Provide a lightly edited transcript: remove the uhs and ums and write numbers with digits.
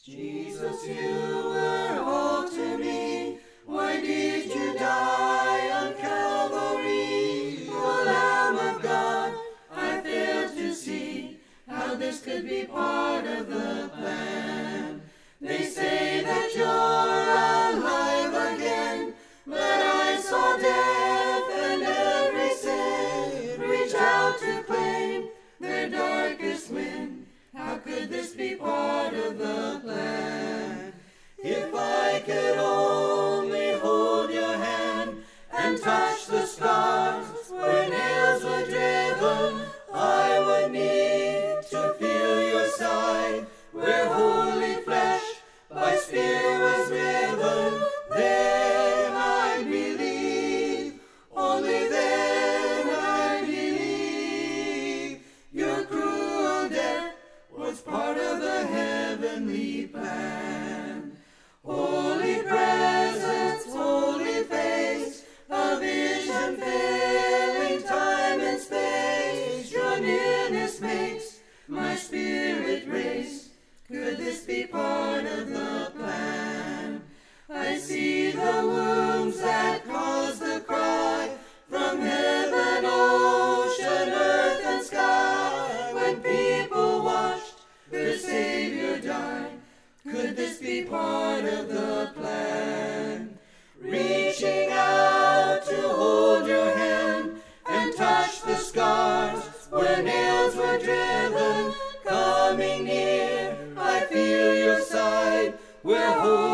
Jesus, you were all to me. Why did you die on Calvary? O Lamb of God, I fail to see how this could be part of the plan. They say that you're alive again, but I saw death and every sin reach out to claim their darkest win. How could this be part of the plan? If I could only hold your hand and touch the scars where nails were driven, I would need to feel your side where holy flesh by spear was riven. Then I'd believe, only then I'd believe your cruel death was part of the heavenly plan. Holy presence, holy face, a vision filling time and space. Your nearness makes my spirit race. Could this be part of the plan? I see the wounds that cause the cry from heaven, ocean, earth, and sky. When people watched their Savior die, could this be part of the plan? Reaching out to hold your hand and touch the scars where nails were driven. Coming near, I feel your side where hope